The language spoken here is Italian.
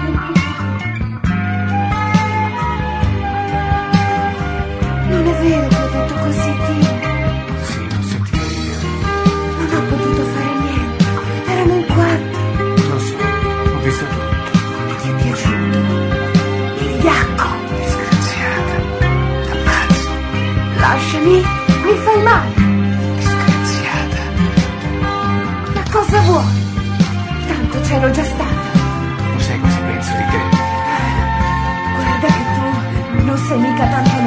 Non è vero che ho detto così, Tino. Sì, lo sentivo io. Non ho potuto fare niente. Erano in quanti. Lo so, ho visto tutto. Ti è piaciuto? Vigliacco. Disgraziata. T'ammazzo. Lasciami, mi fai male. Disgraziata. Ma cosa vuoi? Tanto c'ero già stata. Lo sai cosa penso di te? Guarda che tu non sei mica tanto